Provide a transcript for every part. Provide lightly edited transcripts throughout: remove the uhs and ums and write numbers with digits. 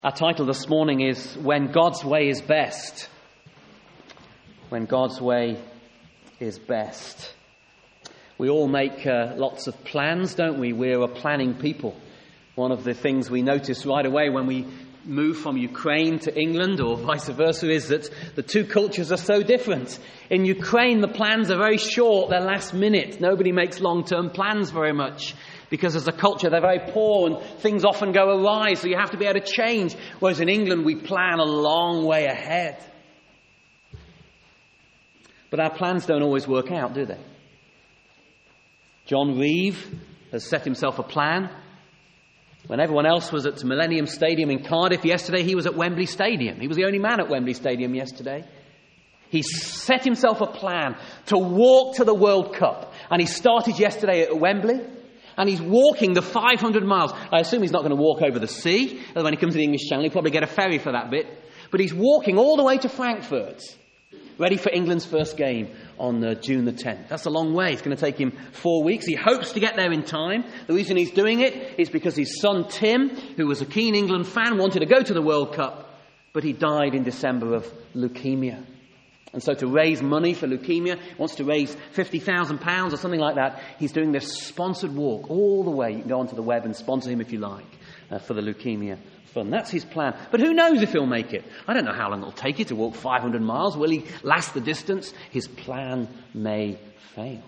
Our title this morning is When God's Way is Best. When God's Way is Best. We all make lots of plans, don't we? We're a planning people. One of the things we notice right away when we move from Ukraine to England or vice versa is that the two cultures are so different. In Ukraine, the plans are very short, they're last minute. Nobody makes long-term plans very much. Because as a culture, they're very poor and things often go awry, so you have to be able to change. Whereas in England, we plan a long way ahead. But our plans don't always work out, do they? John Reeve has set himself a plan. When everyone else was at Millennium Stadium in Cardiff yesterday, he was at Wembley Stadium. He was the only man at Wembley Stadium yesterday. He set himself a plan to walk to the World Cup. And he started yesterday at Wembley. And he's walking the 500 miles. I assume he's not going to walk over the sea. When he comes to the English Channel, he'll probably get a ferry for that bit. But he's walking all the way to Frankfurt, ready for England's first game on June the 10th. That's a long way. It's going to take him 4 weeks. He hopes to get there in time. The reason he's doing it is because his son Tim, who was a keen England fan, wanted to go to the World Cup, but he died in December of leukemia. And so to raise money for leukemia, wants to raise £50,000 or something like that, he's doing this sponsored walk all the way. You can go onto the web and sponsor him if you like for the leukemia fund. That's his plan. But who knows if he'll make it? I don't know how long it'll take you to walk 500 miles. Will he last the distance? His plan may fail.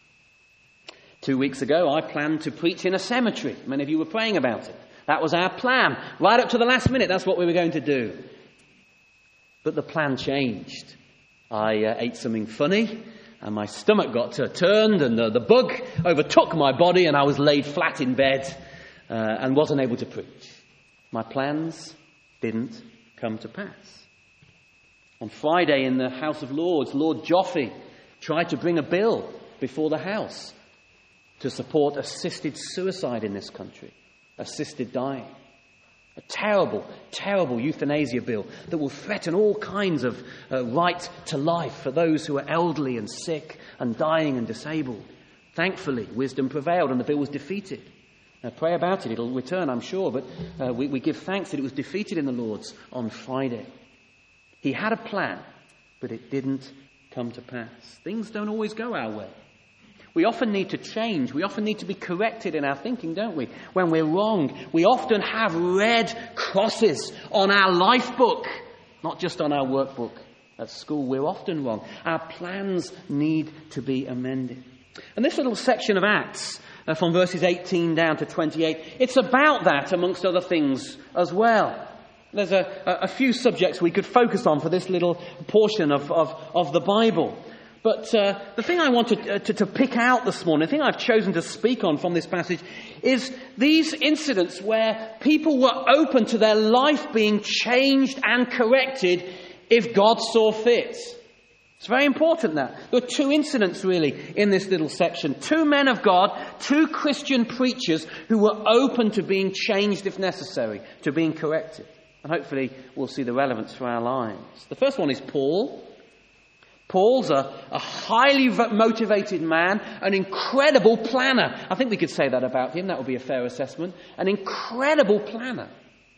2 weeks ago, I planned to preach in a cemetery. Many of you were praying about it. That was our plan. Right up to the last minute, that's what we were going to do. But the plan changed. I ate something funny, and my stomach got turned, and the bug overtook my body, and I was laid flat in bed and wasn't able to preach. My plans didn't come to pass. On Friday in the House of Lords, Lord Joffe tried to bring a bill before the House to support assisted suicide in this country, assisted dying. A terrible, terrible euthanasia bill that will threaten all kinds of right to life for those who are elderly and sick and dying and disabled. Thankfully, wisdom prevailed and the bill was defeated. Now, pray about it. It'll return, I'm sure, but we give thanks that it was defeated in the Lords on Friday. He had a plan, but it didn't come to pass. Things don't always go our way. We often need to change. We often need to be corrected in our thinking, don't we? When we're wrong, we often have red crosses on our life book, not just on our workbook at school. We're often wrong. Our plans need to be amended. And this little section of Acts, from verses 18 down to 28, it's about that amongst other things as well. There's a few subjects we could focus on for this little portion of the Bible. But the thing I want to pick out this morning, the thing I've chosen to speak on from this passage, is these incidents where people were open to their life being changed and corrected if God saw fit. It's very important that. There are two incidents really in this little section. Two men of God, two Christian preachers who were open to being changed if necessary, to being corrected. And hopefully we'll see the relevance for our lives. The first one is Paul. Paul's a highly motivated man, an incredible planner. I think we could say that about him. That would be a fair assessment. An incredible planner.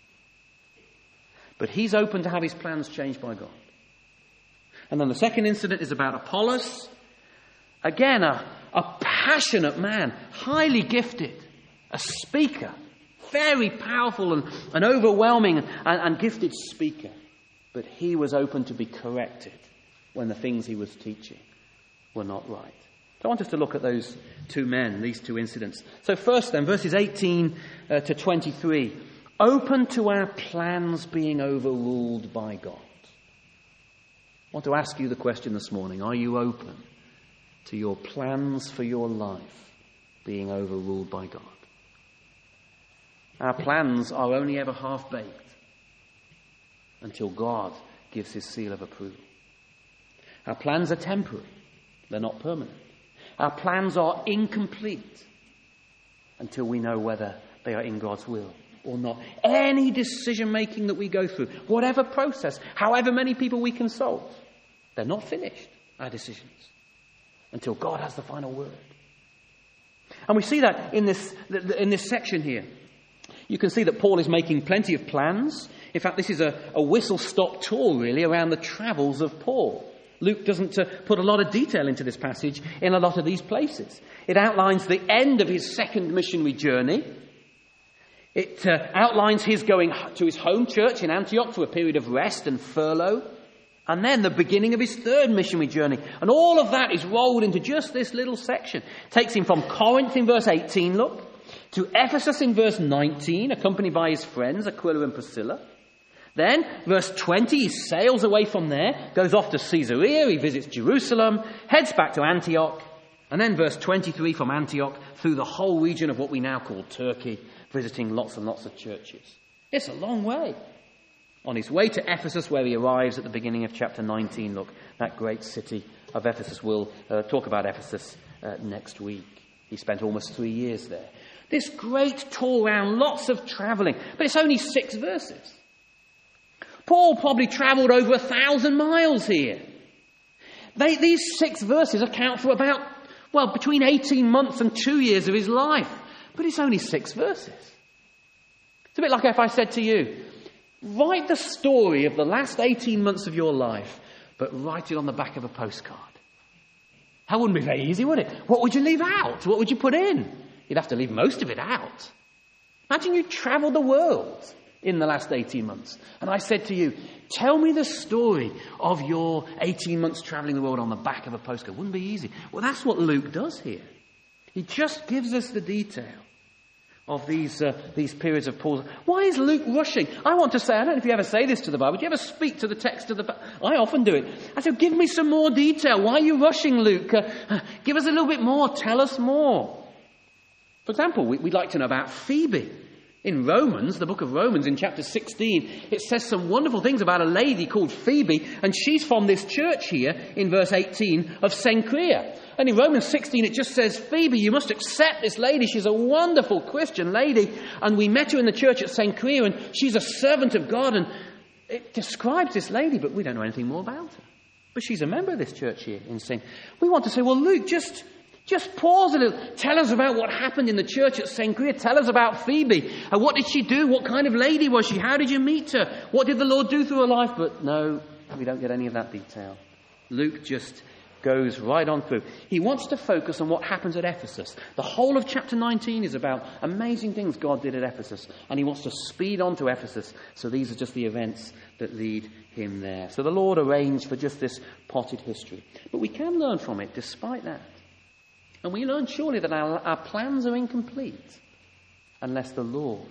But he's open to have his plans changed by God. And then the second incident is about Apollos. Again, a passionate man, highly gifted, a speaker, very powerful and overwhelming and gifted speaker. But he was open to be corrected when the things he was teaching were not right. So I want us to look at those two men, these two incidents. So first then, verses 18 to 23. Open to our plans being overruled by God. I want to ask you the question this morning. Are you open to your plans for your life being overruled by God? Our plans are only ever half-baked until God gives his seal of approval. Our plans are temporary. They're not permanent. Our plans are incomplete until we know whether they are in God's will or not. Any decision-making that we go through, whatever process, however many people we consult, they're not finished, our decisions, until God has the final word. And we see that in this section here. You can see that Paul is making plenty of plans. In fact, this is a whistle-stop tour, really, around the travels of Paul. Luke doesn't put a lot of detail into this passage in a lot of these places. It outlines the end of his second missionary journey. It outlines his going to his home church in Antioch for a period of rest and furlough. And then the beginning of his third missionary journey. And all of that is rolled into just this little section. It takes him from Corinth in verse 18, look, to Ephesus in verse 19, accompanied by his friends Aquila and Priscilla. Then, verse 20, he sails away from there, goes off to Caesarea, he visits Jerusalem, heads back to Antioch. And then verse 23, from Antioch through the whole region of what we now call Turkey, visiting lots and lots of churches. It's a long way. On his way to Ephesus, where he arrives at the beginning of chapter 19, look, that great city of Ephesus. We'll talk about Ephesus next week. He spent almost 3 years there. This great tour around, lots of travelling, but it's only 6 verses. Paul probably travelled over 1,000 miles here. These 6 verses account for about, between 18 months and 2 years of his life. But it's only 6 verses. It's a bit like if I said to you, write the story of the last 18 months of your life, but write it on the back of a postcard. That wouldn't be very easy, would it? What would you leave out? What would you put in? You'd have to leave most of it out. Imagine you travelled the world in the last 18 months. And I said to you, tell me the story of your 18 months travelling the world on the back of a postcard. Wouldn't be easy. Well, that's what Luke does here. He just gives us the detail of these periods of Paul's. Why is Luke rushing? I want to say, I don't know if you ever say this to the Bible. Do you ever speak to the text of the Bible? I often do it. I say, give me some more detail. Why are you rushing, Luke? Give us a little bit more. Tell us more. For example, we'd like to know about Phoebe. In Romans, the book of Romans, in chapter 16, it says some wonderful things about a lady called Phoebe, and she's from this church here in verse 18 of Cenchrea. And in Romans 16, it just says, Phoebe, you must accept this lady. She's a wonderful Christian lady, and we met her in the church at Cenchrea, and she's a servant of God. And it describes this lady, but we don't know anything more about her. But she's a member of this church here in Cenchrea. We want to say, well, Luke, just pause a little. Tell us about what happened in the church at Cenchrea. Tell us about Phoebe. What did she do? What kind of lady was she? How did you meet her? What did the Lord do through her life? But no, we don't get any of that detail. Luke just goes right on through. He wants to focus on what happens at Ephesus. The whole of chapter 19 is about amazing things God did at Ephesus. And he wants to speed on to Ephesus. So these are just the events that lead him there. So the Lord arranged for just this potted history. But we can learn from it despite that. And we learn surely that our plans are incomplete unless the Lord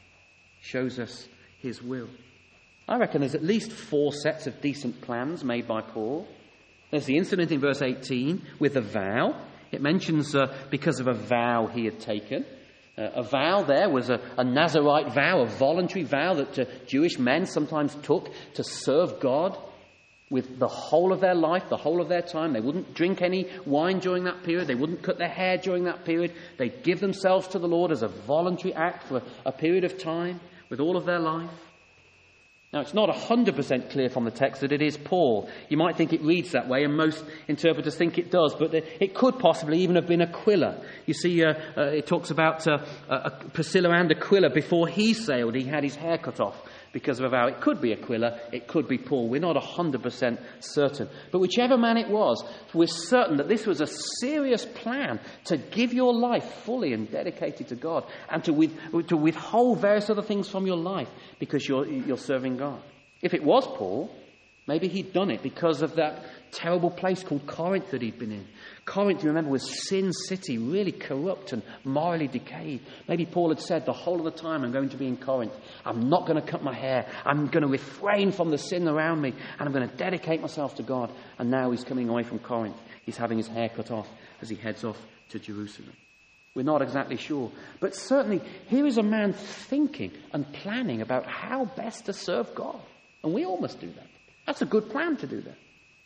shows us his will. I reckon there's at least 4 sets of decent plans made by Paul. There's the incident in verse 18 with the vow. It mentions because of a vow he had taken. A vow there was a Nazirite vow, a voluntary vow that Jewish men sometimes took to serve God with the whole of their life, the whole of their time. They wouldn't drink any wine during that period. They wouldn't cut their hair during that period. They'd give themselves to the Lord as a voluntary act for a period of time with all of their life. Now, it's not 100% clear from the text that it is Paul. You might think it reads that way, and most interpreters think it does, but it could possibly even have been Aquila. You see, it talks about Priscilla and Aquila. Before he sailed, he had his hair cut off because of a vow. It could be Aquila, it could be Paul. We're not 100% certain. But whichever man it was, we're certain that this was a serious plan to give your life fully and dedicated to God, and to withhold various other things from your life because you're serving God. If it was Paul, maybe he'd done it because of that terrible place called Corinth that he'd been in. Corinth, you remember, was sin city, really corrupt and morally decayed. Maybe Paul had said, the whole of the time I'm going to be in Corinth, I'm not going to cut my hair. I'm going to refrain from the sin around me, and I'm going to dedicate myself to God. And now he's coming away from Corinth. He's having his hair cut off as he heads off to Jerusalem. We're not exactly sure. But certainly, here is a man thinking and planning about how best to serve God. And we all must do that. That's a good plan to do that.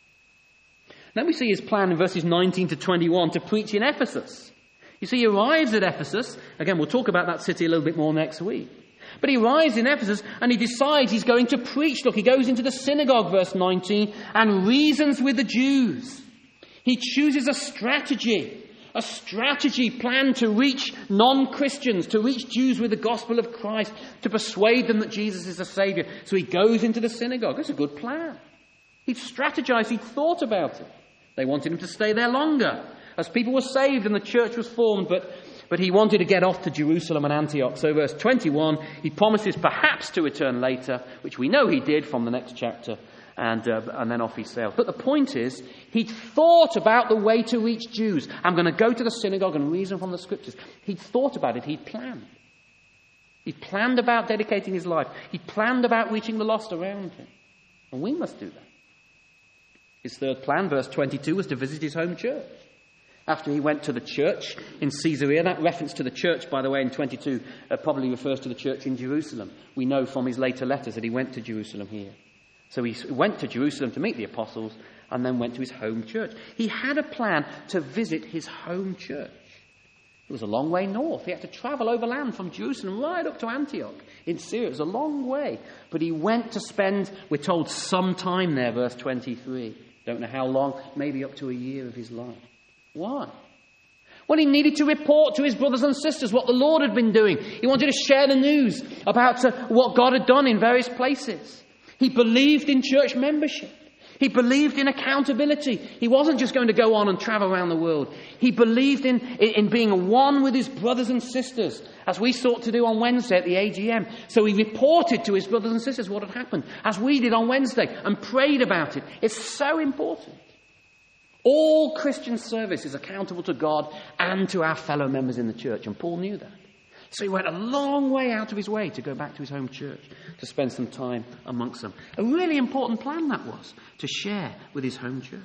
Then we see his plan in verses 19 to 21 to preach in Ephesus. You see, he arrives at Ephesus. Again, we'll talk about that city a little bit more next week. But he arrives in Ephesus and he decides he's going to preach. Look, he goes into the synagogue, verse 19, and reasons with the Jews. He chooses a strategy. A strategy planned to reach non-Christians, to reach Jews with the gospel of Christ, to persuade them that Jesus is the Saviour. So he goes into the synagogue. That's a good plan. He'd strategized, he'd thought about it. They wanted him to stay there longer as people were saved and the church was formed, but he wanted to get off to Jerusalem and Antioch. So verse 21, he promises perhaps to return later, which we know he did from the next chapter, and then off he sailed. But the point is, he'd thought about the way to reach Jews. I'm going to go to the synagogue and reason from the scriptures. He'd thought about it, he'd planned. He'd planned about dedicating his life. He'd planned about reaching the lost around him. And we must do that. His third plan, verse 22, was to visit his home church. After he went to the church in Caesarea, that reference to the church, by the way, in 22, probably refers to the church in Jerusalem. We know from his later letters that he went to Jerusalem here. So he went to Jerusalem to meet the apostles and then went to his home church. He had a plan to visit his home church. It was a long way north. He had to travel overland from Jerusalem right up to Antioch in Syria. It was a long way. But he went to spend, we're told, some time there, verse 23. Don't know how long, maybe up to a year of his life. Why? Well, he needed to report to his brothers and sisters what the Lord had been doing. He wanted to share the news about what God had done in various places. He believed in church membership. He believed in accountability. He wasn't just going to go on and travel around the world. He believed in being one with his brothers and sisters, as we sought to do on Wednesday at the AGM. So he reported to his brothers and sisters what had happened, as we did on Wednesday, and prayed about it. It's so important. All Christian service is accountable to God and to our fellow members in the church, and Paul knew that. So he went a long way out of his way to go back to his home church, to spend some time amongst them. A really important plan that was, to share with his home church.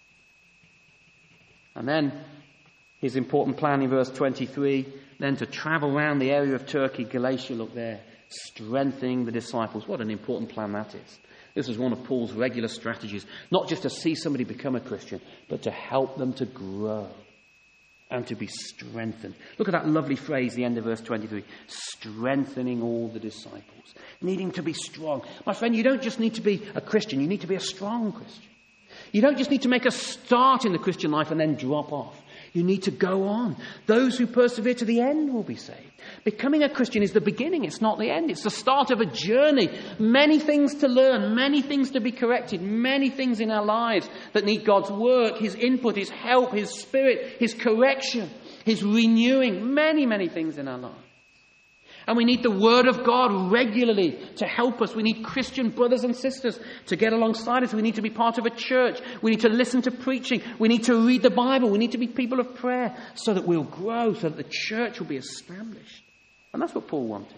And then his important plan in verse 23, then to travel around the area of Turkey, Galatia, look there, strengthening the disciples. What an important plan that is. This is one of Paul's regular strategies, not just to see somebody become a Christian, but to help them to grow and to be strengthened. Look at that lovely phrase, the end of verse 23. Strengthening all the disciples. Needing to be strong. My friend, you don't just need to be a Christian. You need to be a strong Christian. You don't just need to make a start in the Christian life and then drop off. You need to go on. Those who persevere to the end will be saved. Becoming a Christian is the beginning. It's not the end. It's the start of a journey. Many things to learn, many things to be corrected, many things in our lives that need God's work, His input, His help, His Spirit, His correction, His renewing, many, many things in our lives. And we need the Word of God regularly to help us. We need Christian brothers and sisters to get alongside us. We need to be part of a church. We need to listen to preaching. We need to read the Bible. We need to be people of prayer so that we'll grow, so that the church will be established. And that's what Paul wanted.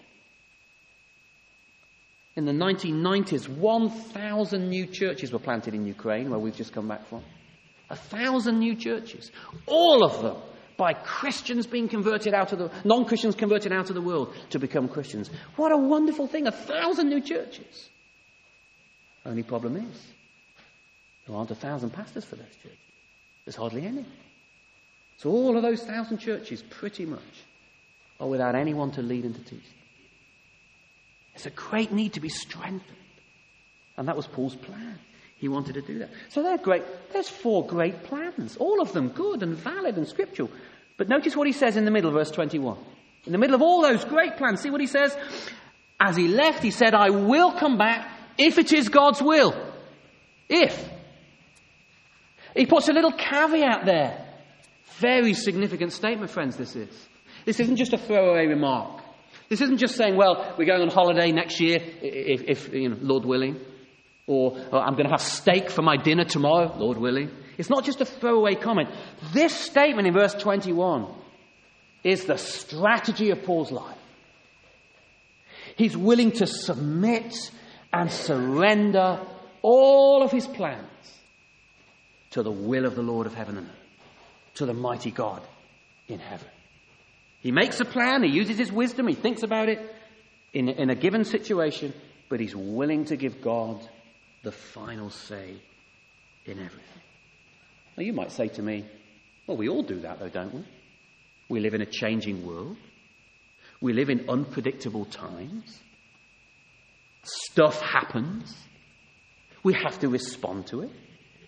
In the 1990s, 1,000 new churches were planted in Ukraine, where we've just come back from. 1,000 new churches. All of them by Christians being converted out of the, non-Christians converted out of the world to become Christians. What a wonderful thing, 1,000 new churches. Only problem is, there aren't 1,000 pastors for those churches. There's hardly any. So all of those 1,000 churches, pretty much, are without anyone to lead and to teach them. It's a great need to be strengthened. And that was Paul's plan. He wanted to do that. So they're great. There's 4 great plans. All of them good and valid and scriptural. But notice what he says in the middle, verse 21. In the middle of all those great plans, see what he says? As he left, he said, I will come back if it is God's will. If. He puts a little caveat there. Very significant statement, friends, this is. This isn't just a throwaway remark. This isn't just saying, well, we're going on holiday next year, if Lord willing. Or I'm going to have steak for my dinner tomorrow, Lord willing. It's not just a throwaway comment. This statement in verse 21 is the strategy of Paul's life. He's willing to submit and surrender all of his plans to the will of the Lord of heaven and earth, to the mighty God in heaven. He makes a plan, he uses his wisdom, he thinks about it in a given situation, but he's willing to give God the final say in everything. Now you might say to me, well, we all do that though, don't we? We live in a changing world. We live in unpredictable times. Stuff happens. We have to respond to it.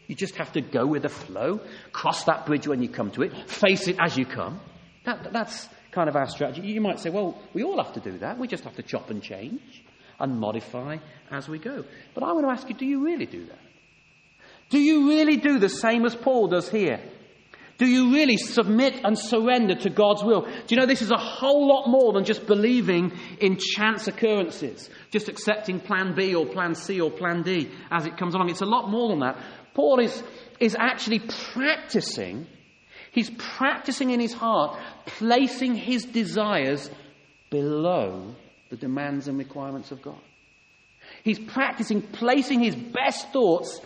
You just have to go with the flow, cross that bridge when you come to it, face it as you come. That's kind of our strategy. You might say, well, we all have to do that. We just have to chop and change and modify as we go. But I want to ask you, do you really do that? Do you really do the same as Paul does here? Do you really submit and surrender to God's will? Do you know this is a whole lot more than just believing in chance occurrences, just accepting plan B or plan C or plan D as it comes along? It's a lot more than that. Paul is actually practicing. He's practicing in his heart, placing his desires below the demands and requirements of God. He's practicing placing his best thoughts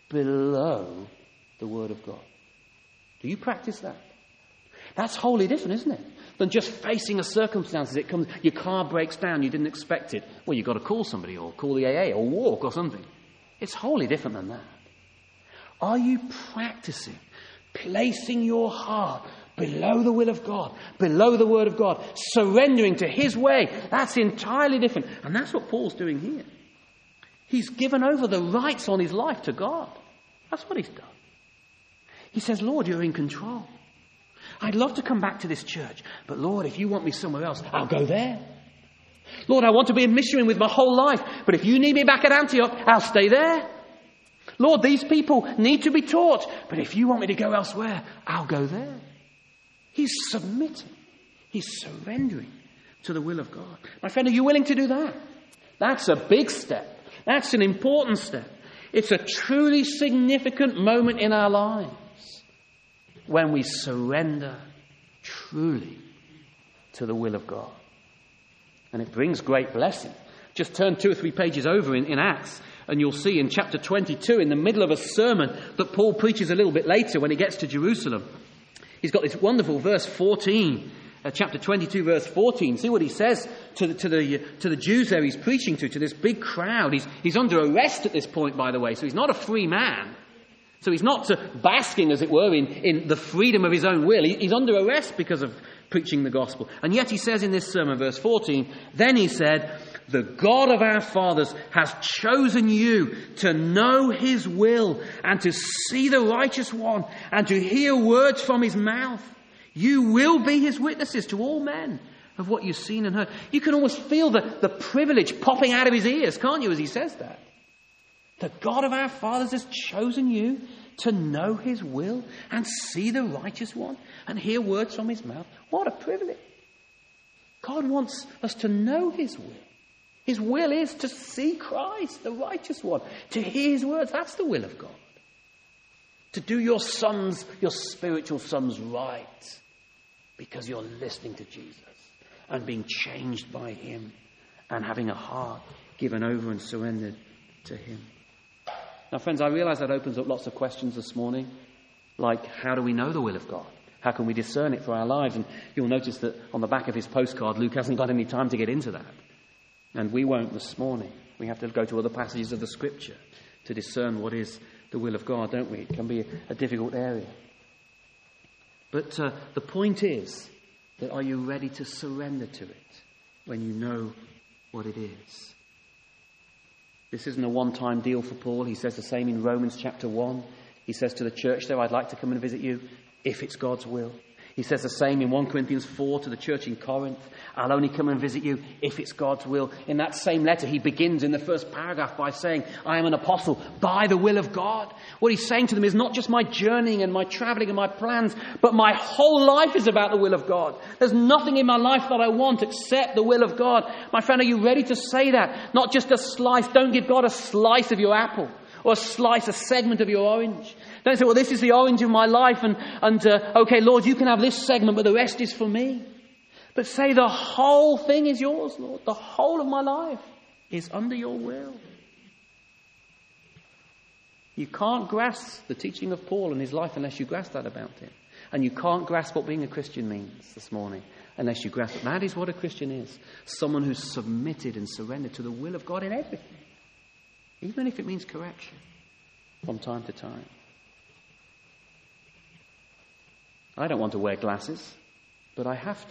below the Word of God. Do you practice that? That's wholly different, isn't it? Than just facing a circumstance as it comes. Your car breaks down, you didn't expect it. Well, you've got to call somebody or call the AA or walk or something. It's wholly different than that. Are you practicing placing your heart below the will of God, below the Word of God, surrendering to His way? That's entirely different. And that's what Paul's doing here. He's given over the rights on his life to God. That's what he's done. He says, Lord, you're in control. I'd love to come back to this church, but Lord, if you want me somewhere else, I'll go there. Lord, I want to be a missionary with my whole life, but if you need me back at Antioch, I'll stay there. Lord, these people need to be taught, but if you want me to go elsewhere, I'll go there. He's submitting. He's surrendering to the will of God. My friend, are you willing to do that? That's a big step. That's an important step. It's a truly significant moment in our lives when we surrender truly to the will of God. And it brings great blessing. Just turn 2 or 3 pages over in Acts, and you'll see in chapter 22, in the middle of a sermon that Paul preaches a little bit later when he gets to Jerusalem, he's got this wonderful verse 14, chapter 22, verse 14. See what he says to the Jews there he's preaching to this big crowd. He's under arrest at this point, by the way, so he's not a free man. So he's not basking, as it were, in the freedom of his own will. He's under arrest because of preaching the gospel. And yet he says in this sermon, verse 14, then he said, the God of our fathers has chosen you to know His will and to see the righteous one and to hear words from His mouth. You will be His witnesses to all men of what you've seen and heard. You can almost feel the privilege popping out of his ears, can't you, as he says that? The God of our fathers has chosen you to know His will and see the righteous one and hear words from His mouth. What a privilege. God wants us to know His will. His will is to see Christ, the righteous one, to hear His words. That's the will of God. To do your spiritual sons right because you're listening to Jesus and being changed by Him and having a heart given over and surrendered to Him. Now, friends, I realize that opens up lots of questions this morning, like how do we know the will of God? How can we discern it for our lives? And you'll notice that on the back of his postcard, Luke hasn't got any time to get into that. And we won't this morning. We have to go to other passages of the Scripture to discern what is the will of God, don't we? It can be a difficult area. But the point is that are you ready to surrender to it when you know what it is? This isn't a one-time deal for Paul. He says the same in Romans chapter 1. He says to the church there, I'd like to come and visit you if it's God's will. He says the same in 1 Corinthians 4 to the church in Corinth. I'll only come and visit you if it's God's will. In that same letter, he begins in the first paragraph by saying, I am an apostle by the will of God. What he's saying to them is not just my journeying and my travelling and my plans, but my whole life is about the will of God. There's nothing in my life that I want except the will of God. My friend, are you ready to say that? Not just a slice. Don't give God a slice of your apple or a segment of your orange. Don't say, well, this is the orange of my life and okay, Lord, you can have this segment, but the rest is for me. But say the whole thing is yours, Lord. The whole of my life is under your will. You can't grasp the teaching of Paul and his life unless you grasp that about him. And you can't grasp what being a Christian means this morning unless you grasp it. That is what a Christian is. Someone who's submitted and surrendered to the will of God in everything. Even if it means correction from time to time. I don't want to wear glasses, but I have to.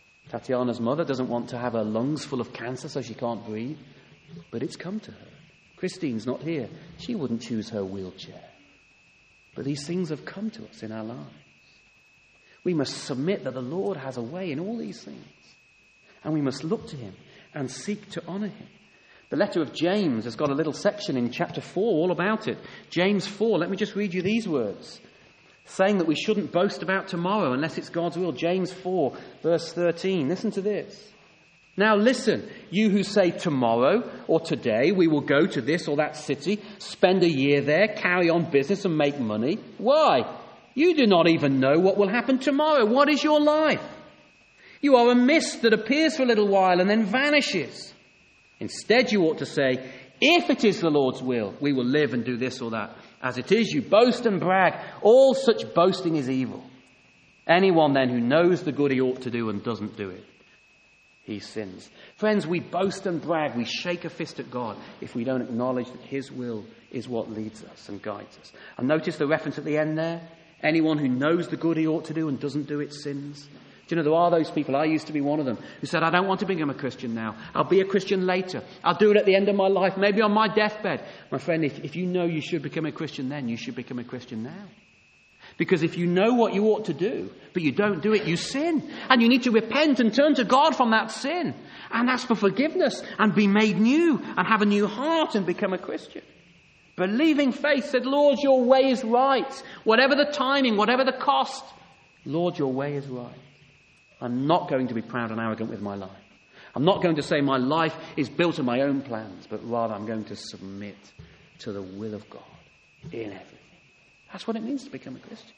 Tatiana's mother doesn't want to have her lungs full of cancer so she can't breathe, but it's come to her. Christine's not here. She wouldn't choose her wheelchair. But these things have come to us in our lives. We must submit that the Lord has a way in all these things. And we must look to him and seek to honour him. The letter of James has got a little section in chapter 4 all about it. James 4, let me just read you these words. Saying that we shouldn't boast about tomorrow unless it's God's will. James 4, verse 13. Listen to this. Now listen, you who say tomorrow or today we will go to this or that city, spend a year there, carry on business and make money. Why? You do not even know what will happen tomorrow. What is your life? You are a mist that appears for a little while and then vanishes. Instead, you ought to say, if it is the Lord's will, we will live and do this or that. As it is, you boast and brag. All such boasting is evil. Anyone then who knows the good he ought to do and doesn't do it, he sins. Friends, we boast and brag. We shake a fist at God if we don't acknowledge that his will is what leads us and guides us. And notice the reference at the end there. Anyone who knows the good he ought to do and doesn't do it sins. Do you know, there are those people, I used to be one of them, who said, I don't want to become a Christian now. I'll be a Christian later. I'll do it at the end of my life, maybe on my deathbed. My friend, if you know you should become a Christian then, you should become a Christian now. Because if you know what you ought to do, but you don't do it, you sin. And you need to repent and turn to God from that sin. And ask for forgiveness and be made new and have a new heart and become a Christian. Believing faith said, Lord, your way is right. Whatever the timing, whatever the cost, Lord, your way is right. I'm not going to be proud and arrogant with my life. I'm not going to say my life is built on my own plans, but rather I'm going to submit to the will of God in everything. That's what it means to become a Christian.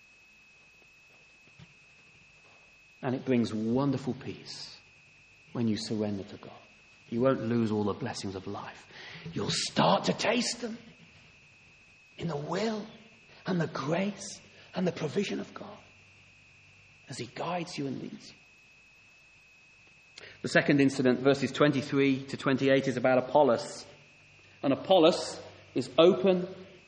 And it brings wonderful peace when you surrender to God. You won't lose all the blessings of life. You'll start to taste them in the will and the grace and the provision of God as he guides you and leads you. The second incident, verses 23 to 28, is about Apollos. And Apollos is open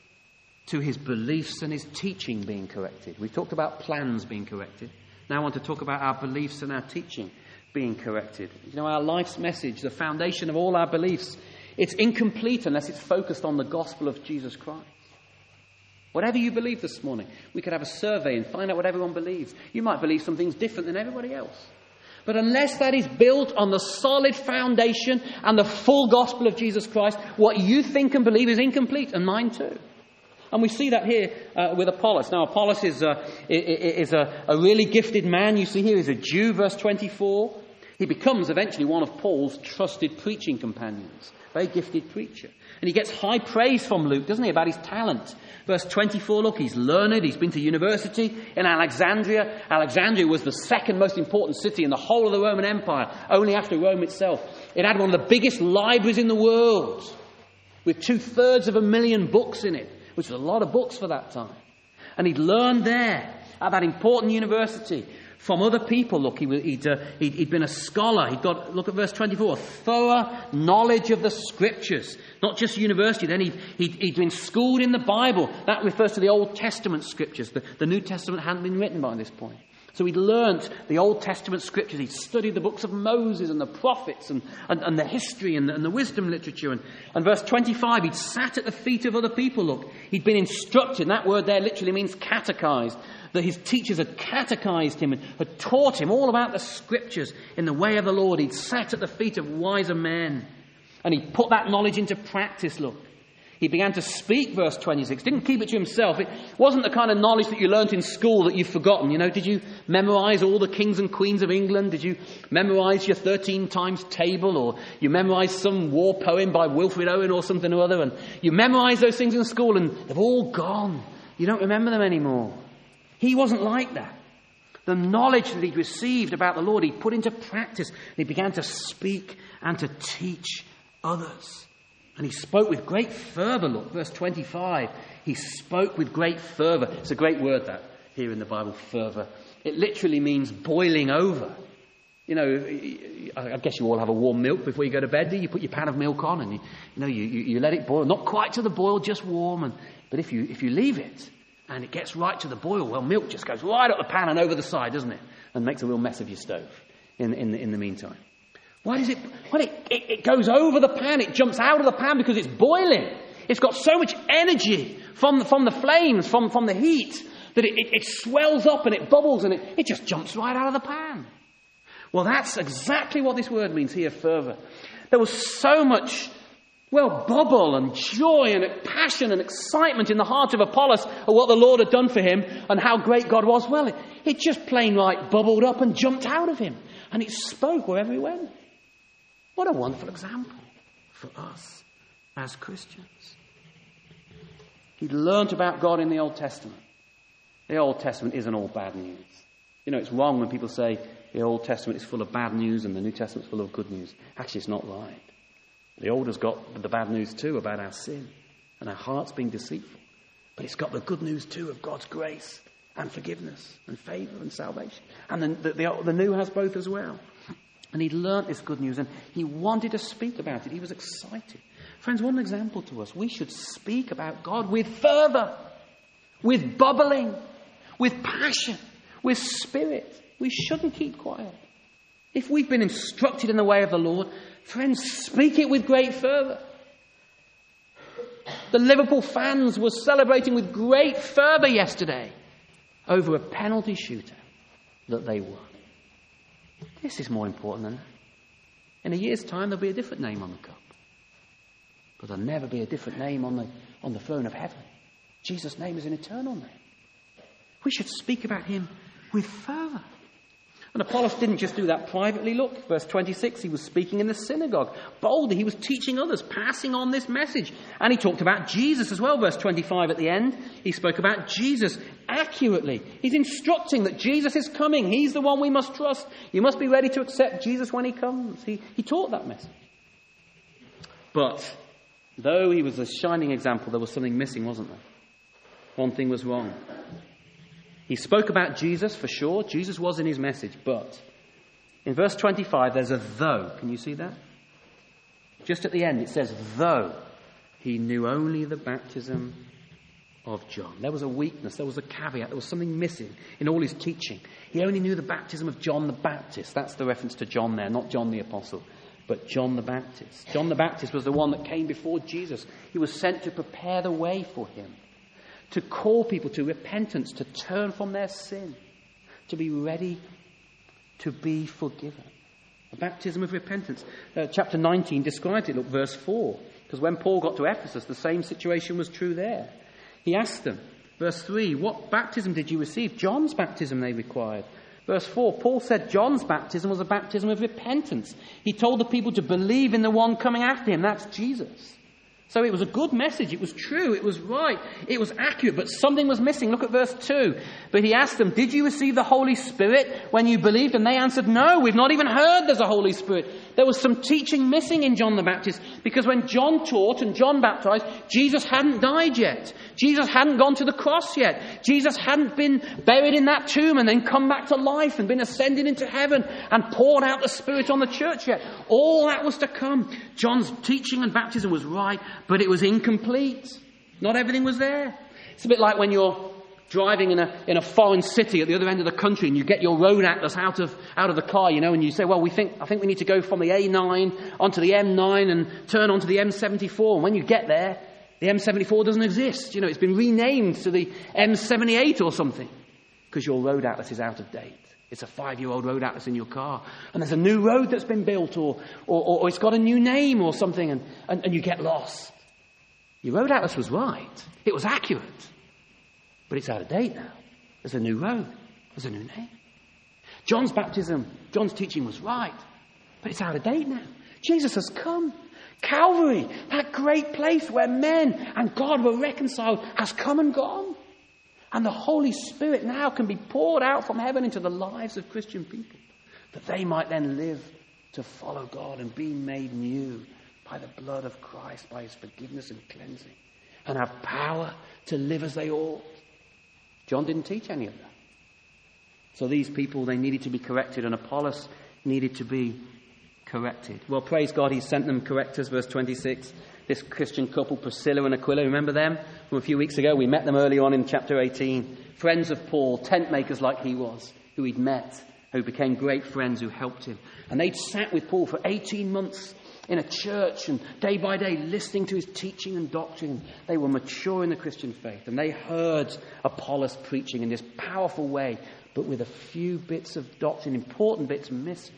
to his beliefs and his teaching being corrected. We talked about plans being corrected. Now I want to talk about our beliefs and our teaching being corrected. You know, our life's message, the foundation of all our beliefs, it's incomplete unless it's focused on the gospel of Jesus Christ. Whatever you believe this morning, we could have a survey and find out what everyone believes. You might believe some things different than everybody else. But unless that is built on the solid foundation and the full gospel of Jesus Christ, what you think and believe is incomplete, and mine too. And we see that here with Apollos. Now, Apollos is a really gifted man. You see here he's a Jew, verse 24. He becomes eventually one of Paul's trusted preaching companions. Very gifted preacher. And he gets high praise from Luke, doesn't he, about his talent. Verse 24, look, he's learned. He's been to university in Alexandria. Alexandria was the second most important city in the whole of the Roman Empire, only after Rome itself. It had one of the biggest libraries in the world, with 2,700,000 books in it, which was a lot of books for that time. And he'd learned there at that important university from other people. Look, he'd been a scholar. He'd got, look at verse 24, a thorough knowledge of the Scriptures. Not just university. Then he'd been schooled in the Bible. That refers to the Old Testament Scriptures. The New Testament hadn't been written by this point. So he'd learnt the Old Testament Scriptures. He'd studied the books of Moses and the prophets and the history and the wisdom literature. And verse 25, he'd sat at the feet of other people. Look, he'd been instructed. And that word there literally means catechized. That his teachers had catechized him and had taught him all about the Scriptures in the way of the Lord. He'd sat at the feet of wiser men. And he put that knowledge into practice, look. He began to speak, verse 26. Didn't keep it to himself. It wasn't the kind of knowledge that you learnt in school that you've forgotten. You know, did you memorize all the kings and queens of England? Did you memorize your 13 times table? Or you memorize some war poem by Wilfred Owen or something or other? And you memorize those things in school and they've all gone. You don't remember them anymore. He wasn't like that. The knowledge that he'd received about the Lord, he put into practice. And he began to speak and to teach others. And he spoke with great fervour. Look, verse 25. He spoke with great fervour. It's a great word, that, here in the Bible, fervour. It literally means boiling over. You know, I guess you all have a warm milk before you go to bed, do you? You put your pan of milk on and you let it boil. Not quite to the boil, just warm. But if you leave it and it gets right to the boil, well, milk just goes right up the pan and over the side, doesn't it? And makes a real mess of your stove in the meantime. Why does it? Well, it goes over the pan. It jumps out of the pan because it's boiling. It's got so much energy from the flames, from the heat, that it swells up and it bubbles and it just jumps right out of the pan. Well, that's exactly what this word means here, fervour. There was so much, bubble and joy and passion and excitement in the heart of Apollos at what the Lord had done for him and how great God was. Well, it just plain right bubbled up and jumped out of him. And it spoke wherever he went. What a wonderful example for us as Christians. He'd learnt about God in the Old Testament. The Old Testament isn't all bad news. It's wrong when people say the Old Testament is full of bad news and the New Testament is full of good news. Actually, it's not right. The Old has got the bad news too about our sin and our hearts being deceitful. But it's got the good news too of God's grace and forgiveness and favour and salvation. And then the New has both as well. And he'd learnt this good news and he wanted to speak about it. He was excited. Friends, what an example to us. We should speak about God with fervour, with bubbling, with passion, with spirit. We shouldn't keep quiet. If we've been instructed in the way of the Lord, friends, speak it with great fervour. The Liverpool fans were celebrating with great fervour yesterday over a penalty shootout that they won. This is more important than that. In a year's time, there'll be a different name on the cup. But there'll never be a different name on the throne of heaven. Jesus' name is an eternal name. We should speak about him with fervour. And Apollos didn't just do that privately. Look, verse 26, he was speaking in the synagogue. Boldly, he was teaching others, passing on this message. And he talked about Jesus as well. Verse 25 at the end, he spoke about Jesus accurately. He's instructing that Jesus is coming. He's the one we must trust. You must be ready to accept Jesus when he comes. He taught that message. But though he was a shining example, there was something missing, wasn't there? One thing was wrong. He spoke about Jesus, for sure. Jesus was in his message. But in verse 25, there's a though. Can you see that? Just at the end, it says, though he knew only the baptism of John. There was a weakness. There was a caveat. There was something missing in all his teaching. He only knew the baptism of John the Baptist. That's the reference to John there, not John the Apostle, but John the Baptist. John the Baptist was the one that came before Jesus. He was sent to prepare the way for him, to call people to repentance, to turn from their sin, to be ready to be forgiven. A baptism of repentance. Chapter 19 described it. Look, verse 4. Because when Paul got to Ephesus, the same situation was true there. He asked them, verse 3, what baptism did you receive? John's baptism they required. Verse 4, Paul said John's baptism was a baptism of repentance. He told the people to believe in the one coming after him. That's Jesus. So it was a good message. It was true. It was right. It was accurate. But something was missing. Look at verse 2. But he asked them, did you receive the Holy Spirit when you believed? And they answered, no, we've not even heard there's a Holy Spirit. There was some teaching missing in John the Baptist. Because when John taught and John baptized, Jesus hadn't died yet. Jesus hadn't gone to the cross yet. Jesus hadn't been buried in that tomb and then come back to life and been ascended into heaven and poured out the Spirit on the church yet. All that was to come. John's teaching and baptism was right, but it was incomplete. Not everything was there. It's a bit like when you're driving in a foreign city at the other end of the country and you get your road atlas out of the car, and you say, well, I think we need to go from the A9 onto the M9 and turn onto the M74. And when you get there, the M74 doesn't exist. It's been renamed to the M78 or something because your road atlas is out of date. It's a 5-year-old road atlas in your car. And there's a new road that's been built or it's got a new name or something and you get lost. Your road atlas was right. It was accurate. But it's out of date now. There's a new road. There's a new name. John's baptism, John's teaching was right. But it's out of date now. Jesus has come. Calvary, that great place where men and God were reconciled, has come and gone. And the Holy Spirit now can be poured out from heaven into the lives of Christian people, that they might then live to follow God and be made new by the blood of Christ, by his forgiveness and cleansing, and have power to live as they ought. John didn't teach any of that. So these people, they needed to be corrected, and Apollos needed to be corrected. Well, praise God, he sent them correctors, verse 26. This Christian couple, Priscilla and Aquila, remember them from a few weeks ago? We met them early on in chapter 18. Friends of Paul, tent makers like he was, who he'd met who became great friends who helped him. And they'd sat with Paul for 18 months in a church and day by day listening to his teaching and doctrine. They were mature in the Christian faith, and they heard Apollos preaching in this powerful way, but with a few bits of doctrine, important bits missing.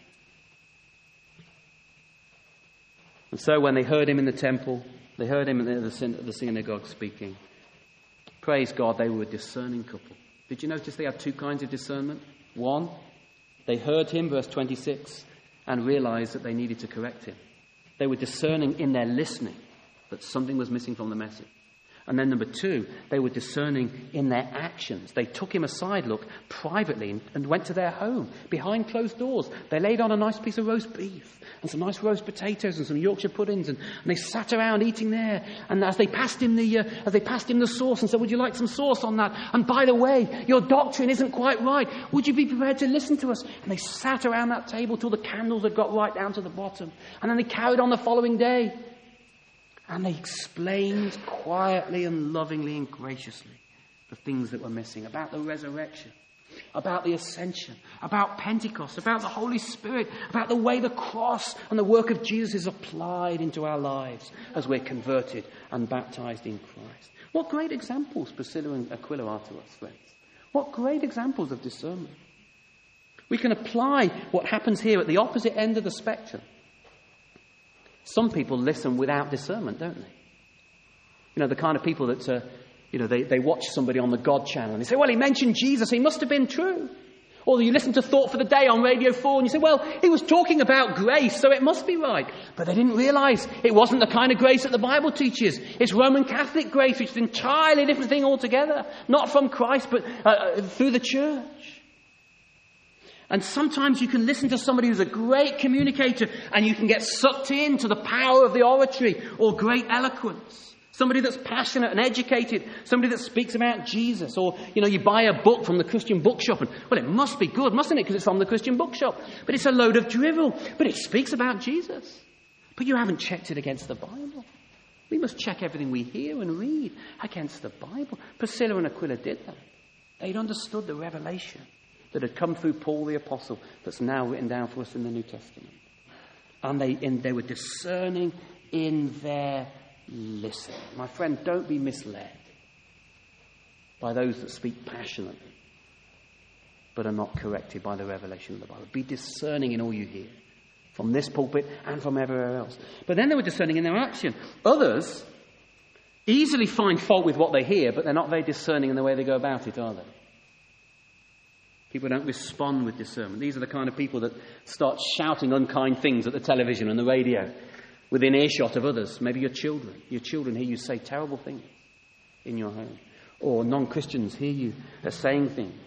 And so when they heard him in the temple, they heard him at the synagogue speaking, praise God, they were a discerning couple. Did you notice they had two kinds of discernment? One, they heard him, verse 26, and realized that they needed to correct him. They were discerning in their listening that something was missing from the message. And then number two, they were discerning in their actions. They took him aside, privately and went to their home behind closed doors. They laid on a nice piece of roast beef and some nice roast potatoes and some Yorkshire puddings, and they sat around eating there. And as they passed him the sauce and said, "Would you like some sauce on that? And by the way, your doctrine isn't quite right. Would you be prepared to listen to us?" And they sat around that table till the candles had got right down to the bottom. And then they carried on the following day. And they explained quietly and lovingly and graciously the things that were missing about the resurrection, about the ascension, about Pentecost, about the Holy Spirit, about the way the cross and the work of Jesus is applied into our lives as we're converted and baptized in Christ. What great examples Priscilla and Aquila are to us, friends. What great examples of discernment. We can apply what happens here at the opposite end of the spectrum. Some people listen without discernment, don't they? You know, the kind of people that, they watch somebody on the God channel and they say, "Well, he mentioned Jesus, he must have been true." Or you listen to Thought for the Day on Radio 4 and you say, "Well, he was talking about grace, so it must be right." But they didn't realise it wasn't the kind of grace that the Bible teaches. It's Roman Catholic grace, which is an entirely different thing altogether. Not from Christ, but through the church. And sometimes you can listen to somebody who's a great communicator and you can get sucked into the power of the oratory or great eloquence. Somebody that's passionate and educated. Somebody that speaks about Jesus. Or, you buy a book from the Christian bookshop and, well, it must be good, mustn't it? Because it's from the Christian bookshop. But it's a load of drivel. But it speaks about Jesus. But you haven't checked it against the Bible. We must check everything we hear and read against the Bible. Priscilla and Aquila did that. They'd understood the revelation that had come through Paul the Apostle that's now written down for us in the New Testament. And they were discerning in their listening. My friend, don't be misled by those that speak passionately but are not corrected by the revelation of the Bible. Be discerning in all you hear, from this pulpit and from everywhere else. But then they were discerning in their action. Others easily find fault with what they hear, but they're not very discerning in the way they go about it, are they? People don't respond with discernment. These are the kind of people that start shouting unkind things at the television and the radio within earshot of others. Maybe your children. Your children hear you say terrible things in your home. Or non-Christians hear you saying things.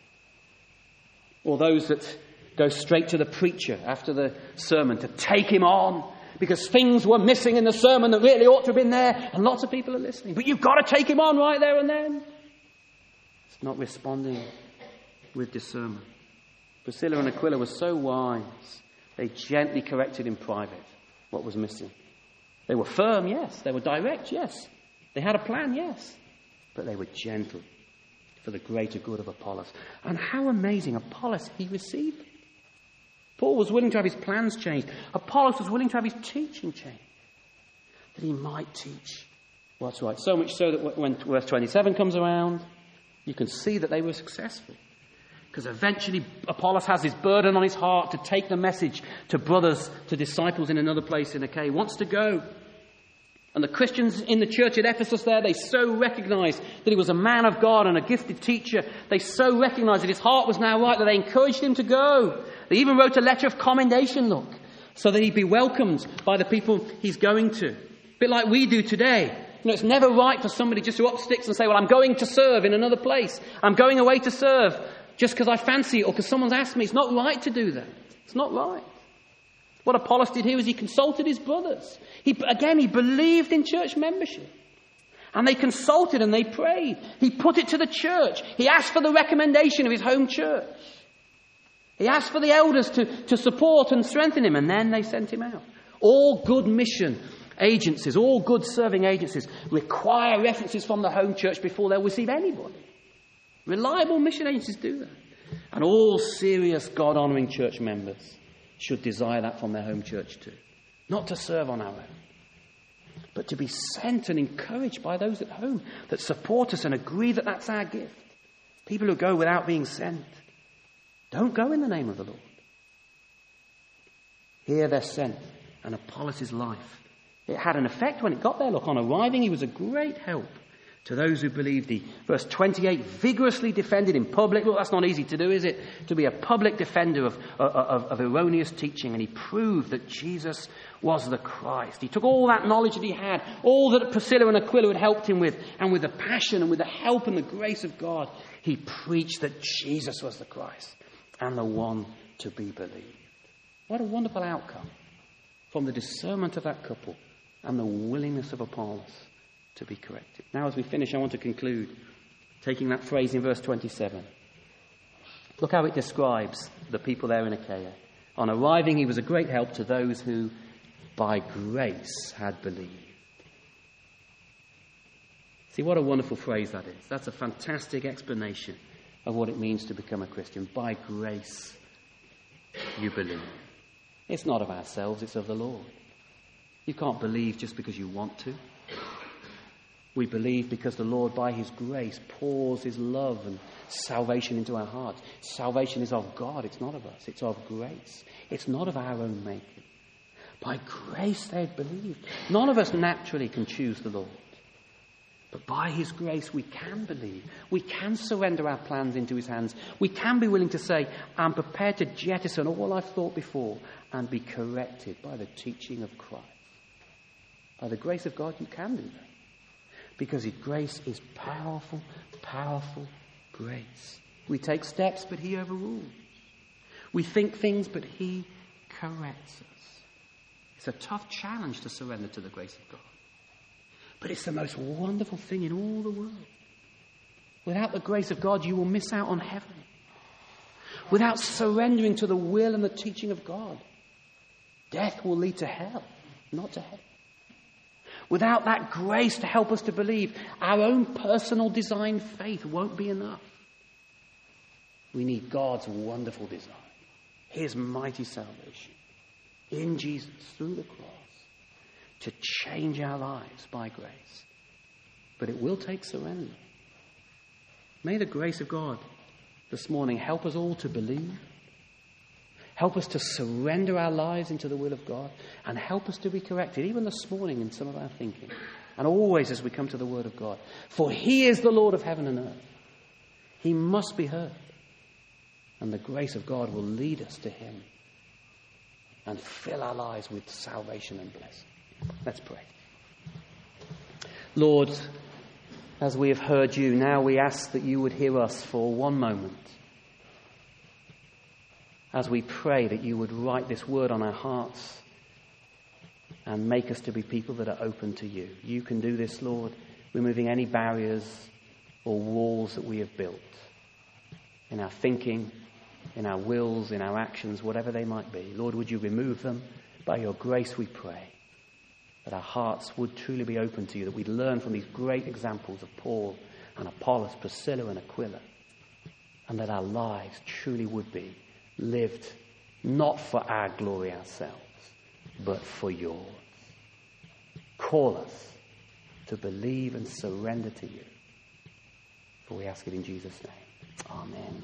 Or those that go straight to the preacher after the sermon to take him on because things were missing in the sermon that really ought to have been there, and lots of people are listening. But you've got to take him on right there and then. It's not responding with discernment. Priscilla and Aquila were so wise. They gently corrected in private what was missing. They were firm, yes. They were direct, yes. They had a plan, yes. But they were gentle for the greater good of Apollos. And how amazing. Apollos, he received it. Paul was willing to have his plans changed. Apollos was willing to have his teaching changed, that he might teach what's right. So much so that when verse 27 comes around, you can see that they were successful. Because eventually Apollos has this burden on his heart to take the message to brothers, to disciples in another place in Achaia. He wants to go. And the Christians in the church at Ephesus there, they so recognized that he was a man of God and a gifted teacher. They so recognized that his heart was now right that they encouraged him to go. They even wrote a letter of commendation, so that he'd be welcomed by the people he's going to. A bit like we do today. It's never right for somebody just to up sticks and say, "Well, I'm going to serve in another place. I'm going away to serve just because I fancy it or because someone's asked me." It's not right to do that. It's not right. What Apollos did here was he consulted his brothers. He believed in church membership. And they consulted and they prayed. He put it to the church. He asked for the recommendation of his home church. He asked for the elders to support and strengthen him. And then they sent him out. All good mission agencies, all good serving agencies require references from the home church before they'll receive anybody. Reliable mission agencies do that. And all serious God-honouring church members should desire that from their home church too. Not to serve on our own, but to be sent and encouraged by those at home that support us and agree that that's our gift. People who go without being sent don't go in the name of the Lord. Here they're sent, and Apollos' life, it had an effect when it got there. Look, on arriving, he was a great help to those who believed. He, verse 28, vigorously defended in public. Look, that's not easy to do, is it? To be a public defender of erroneous teaching. And he proved that Jesus was the Christ. He took all that knowledge that he had, all that Priscilla and Aquila had helped him with, and with the passion and with the help and the grace of God, he preached that Jesus was the Christ and the one to be believed. What a wonderful outcome from the discernment of that couple and the willingness of Apollos to be corrected. Now, as we finish, I want to conclude taking that phrase in verse 27. Look how it describes the people there in Achaia. On arriving, he was a great help to those who, by grace, had believed. See, what a wonderful phrase that is. That's a fantastic explanation of what it means to become a Christian. By grace, you believe. It's not of ourselves, it's of the Lord. You can't believe just because you want to. We believe because the Lord, by his grace, pours his love and salvation into our hearts. Salvation is of God, it's not of us. It's of grace. It's not of our own making. By grace they had believed. None of us naturally can choose the Lord. But by his grace we can believe. We can surrender our plans into his hands. We can be willing to say, I'm prepared to jettison all I've thought before and be corrected by the teaching of Christ. By the grace of God you can do that. Because his grace is powerful, powerful grace. We take steps, but he overrules. We think things, but he corrects us. It's a tough challenge to surrender to the grace of God. But it's the most wonderful thing in all the world. Without the grace of God, you will miss out on heaven. Without surrendering to the will and the teaching of God, death will lead to hell, not to heaven. Without that grace to help us to believe, our own personal designed faith won't be enough. We need God's wonderful design, his mighty salvation in Jesus through the cross to change our lives by grace. But it will take surrender. May the grace of God this morning help us all to believe. Help us to surrender our lives into the will of God and help us to be corrected, even this morning in some of our thinking. And always as we come to the Word of God. For he is the Lord of heaven and earth. He must be heard. And the grace of God will lead us to him and fill our lives with salvation and blessing. Let's pray. Lord, as we have heard you, now we ask that you would hear us for one moment. As we pray that you would write this word on our hearts and make us to be people that are open to you. You can do this, Lord, removing any barriers or walls that we have built in our thinking, in our wills, in our actions, whatever they might be. Lord, would you remove them? By your grace we pray that our hearts would truly be open to you, that we'd learn from these great examples of Paul and Apollos, Priscilla and Aquila, and that our lives truly would be lived not for our glory ourselves, but for yours. Call us to believe and surrender to you. For we ask it in Jesus' name. Amen.